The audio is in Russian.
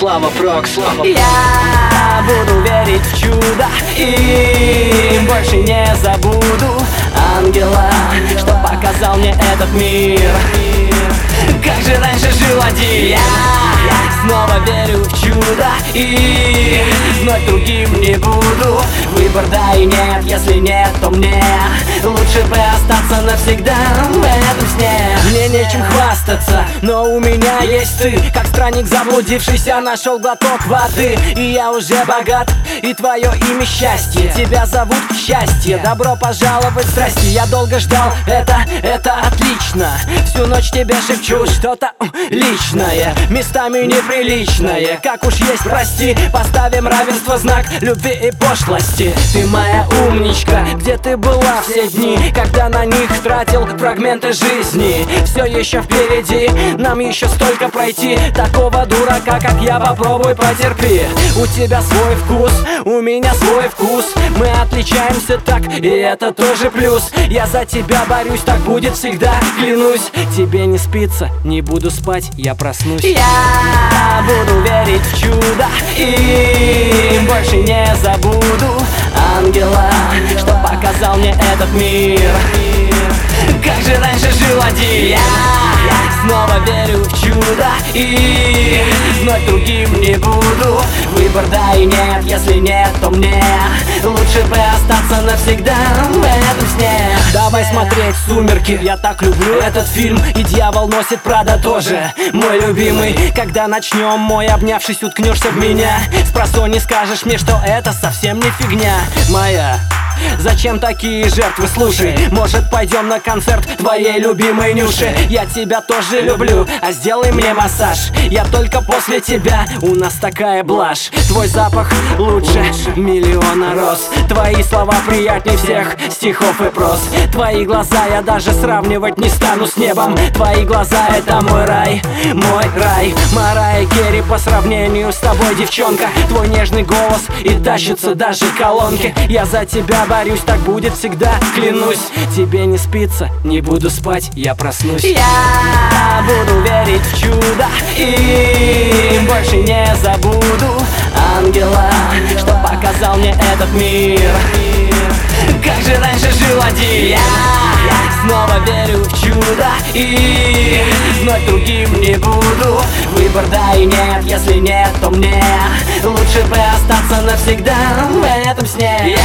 Слава Прок, Слава. Я буду верить в чудо и больше не забуду ангела, что показал мне этот мир. Как же раньше жил один. Я снова верю в чудо и вновь другим не буду. Выбор да и нет, если нет, то мне лучше бы остаться навсегда в этом сне. Мне нечем хвастаться, но у меня есть ты. Как странник заблудившийся нашел глоток воды. И я уже богат, и твое имя счастье. Тебя зовут счастье, добро пожаловать, здрасте. Я долго ждал, это отлично. Всю ночь тебе шепчу что-то личное, местами неприличное. Как уж есть, прости, поставим равенство, знак любви и пошлости. Ты моя умничка, где ты была все дни, когда на них тратил фрагменты жизни? Все еще впереди, нам еще столько пройти. Такого дурака, как я, попробуй потерпи. У тебя свой вкус, у меня свой вкус. Мы отличаемся так, и это тоже плюс. Я за тебя борюсь, так будет всегда, клянусь. Тебе не спится, не буду спать, я проснусь. Я буду верить в чудо и больше не забуду ангела, что показал мне этот мир. Как же раньше жил один. Я снова верю в чудо и вновь другим не буду. Выбор да и нет, если нет, то мне лучше бы остаться навсегда в этом сне. Давай смотреть «Сумерки», я так люблю этот фильм. И «Дьявол носит Прада» тоже мой любимый. Когда начнем, мой, обнявшись, уткнешься в меня. Спросонья скажешь мне, что это совсем не фигня моя. Зачем такие жертвы, слушай? Может, пойдем на концерт твоей любимой Нюши? Я тебя тоже люблю, а сделай мне массаж. Я только после тебя, у нас такая блажь. Твой запах лучше миллиона роз. Твои слова приятнее всех стихов и прос. Твои глаза я даже сравнивать не стану с небом. Твои глаза — это мой рай, мой рай. Марайя Керри по сравнению с тобой, девчонка. Твой нежный голос и тащатся даже колонки. Я за тебя борюсь, так будет всегда, клянусь. Тебе не спится, не буду спать, я проснусь. Я буду верить в чудо и больше не забуду ангела, что показал мне этот мир. Как же раньше жил один. Я снова верю в чудо и вновь другим не буду. Выбор да и нет, если нет, то мне лучше бы остаться навсегда в этом сне.